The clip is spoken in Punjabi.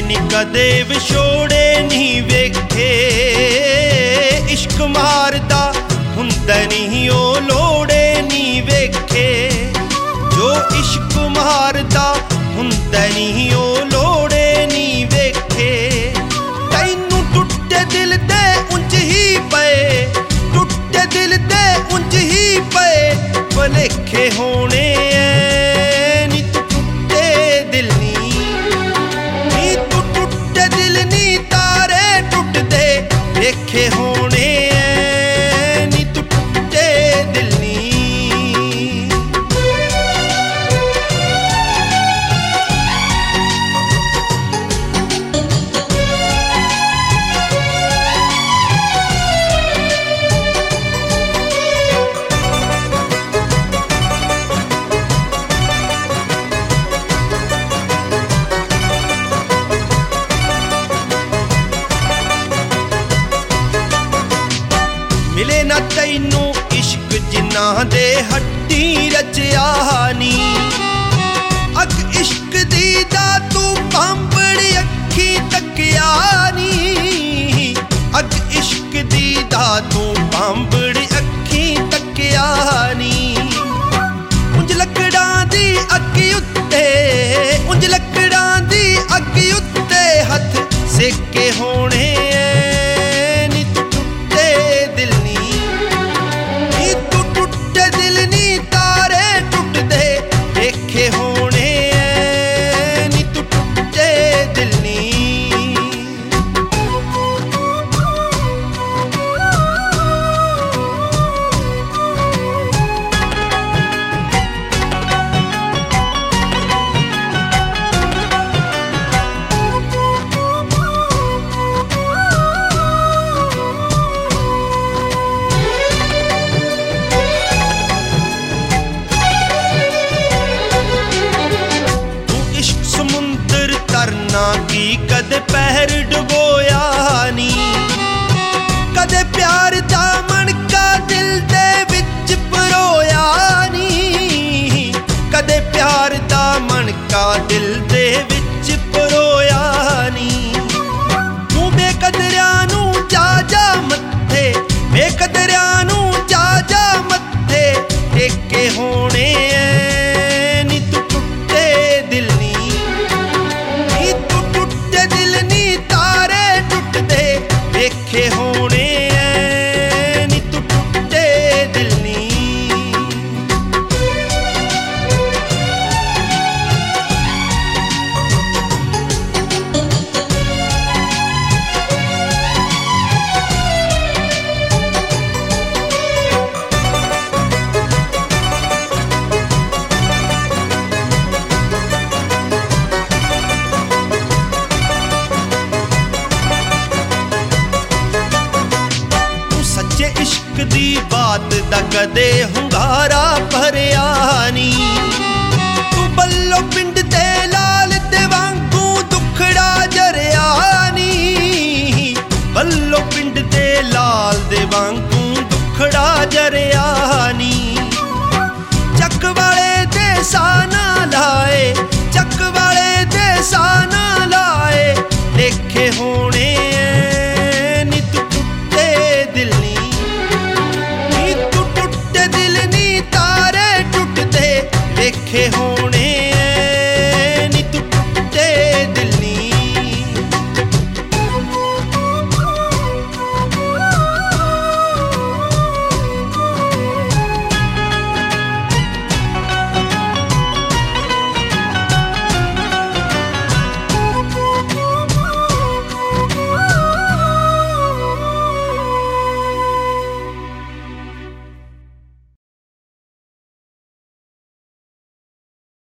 ਨੀ ਕਦੇ ਵਿਛੋੜੇ ਨਹੀਂ ਵੇਖੇ। ਇਸ਼ਕ ਮਾਰਦਾ ਹੁੰਦਾ ਨਹੀਂ ਉਹ ਲੋੜੇ ਨਹੀਂ ਵੇਖੇ। ਜੋ ਇਸ਼ਕ ਮਾਰਦਾ ਹੁੰਦਾ ਨਹੀਂ ਉਹ ਲੋੜੇ ਨਹੀਂ ਵੇਖੇ। ਤੈਨੂੰ ਟੁੱਟੇ ਦਿਲ ਦੇ ਉਂਝ ਹੀ ਪਏ, ਟੁੱਟੇ ਦਿਲ ਦੇ ਉਂਝ ਹੀ ਪਏ ਭੁਲੇਖੇ ਹੋਣੇ ਐ ਨੀ ਤੂੰ ਟੁੱਟੇ ਦਿਲ ਨੀ, ਨੀ ਤੂੰ ਟੁੱਟੇ ਦਿਲ ਨੀ ਤਾਰੇ ਟੁੱਟਦੇ ਵੇਖੇ ਹੋਣੇ ਐ ਨੀ ਤੂੰ ਟੁੱਟੇ ਦਿਲ ਨੀ। ਮਿਲੇ ਨਾ ਤੈਨੂੰ ਇਸ਼ਕ ਜਿਨ੍ਹਾਂ ਦੇ ਹੱਟੀ ਰਚਿਆ ਨੀ। ਅੱਗ ਇਸ਼ਕ ਦੀ ਦਾ ਤੂੰ ਪਾਂਬੜੀ ਅੱਖੀ ਤੱਕਿਆ ਨੀ। ਅੱਗ ਇਸ਼ਕ ਦੀ ਦਾ ਤੂੰ ਪਾਂਬੜੀ ਅੱਖੀ ਤੱਕਿਆ ਨੀ। ਉਂਝ ਲੱਕੜਾਂ ਦੀ ਅੱਗ ਉੱਤੇ, ਉਂਝ ਲੱਕੜਾਂ ਦੀ ਅੱਗ ਉੱਤੇ ਹੱਥ ਸੇਕੇ ਹੋਣੇ ਐ ਨੀ ਤੂੰ ਟੁੱਟੇ ਦਿਲ ਨੀ, ਨੀ ਤੂੰ ਟੁੱਟੇ ਦਿਲ ਨੀ ਤਾਰੇ ਟੁੱਟਦੇ ਵੇਖੇ ਹੋਣੇ ਐ ਨੀ ਤੂੰ ਟੁੱਟੇ ਦਿਲ ਨੀ। ਤਰਨਾ ਕੀ ਕਦੇ ਪਹਿਰ ਡੁਬੋਇਆ ਨੀ। ਕਦੇ ਪਿਆਰ ਦਾ ਮਣਕਾ ਦਿਲ ਦੇ ਵਿੱਚ ਪਰੋਇਆ ਨੀ। ਕਦੇ ਪਿਆਰ ਦਾ ਮਣਕਾ ਦਿਲ ਦੇ ਵਿੱਚ ਪਰੋਇਆ ਨੀ। ਤੂੰ ਬੇਕਦਰਿਆਂ ਨੂੰ ਜਾ ਜਾ ਮੱਥੇ, ਬੇਕਦਰਿਆਂ ਨੂੰ ਜਾ ਜਾ ਮੱਥੇ ਟੇਕੇ ਹੋਣੇ ਐ ਨੀ ਤੂੰ ਟੁੱਟੇ ਦਿਲ ਨੀ, ਵੇਖੇ ਹੋਣੇ ਐ ਨੀ ਤੂੰ ਟੁੱਟੇ ਦਿਲ ਨੀ। ਸੱਚੇ ਇਸ਼ਕ ਦੀ ਬਾਤ ਦਾ ਕਦੇ ਹੁੰਗਾਰਾ ਭਰਿਆ ਨੀ। ਤੂੰ ਬੱਲੋ ਪਿੰਡ ਦੇ ਲਾਲ ਦੇ ਵਾਂਗੂ ਦੁਖੜਾ ਜਰਿਆ ਨੀ। ਬੱਲੋ ਪਿੰਡ ਦੇ ਲਾਲ ਦੇ ਵਾਂਗੂ ਦੁਖੜਾ ਜਰਿਆ ਨੀ। ਚੱਕ ਵਾਲੇ ਦੇ ਸਾਨਾ ਲਾਏ, ਚੱਕ ਵਾਲੇ ਦੇ ਸਾਨਾ ਲਾਏ ਲੇਖੇ ਹੋਣੇ ਐ ਨੀ ਤੂੰ ਟੁੱਟੇ ਦਿਲ ਨੀ, ਨੀ ਤੂੰ ਟੁੱਟੇ ਦਿਲ ਨੀ ਤਾਰੇ ਟੁੱਟਦੇ ਵੇਖੇ ਹੋਣੇ।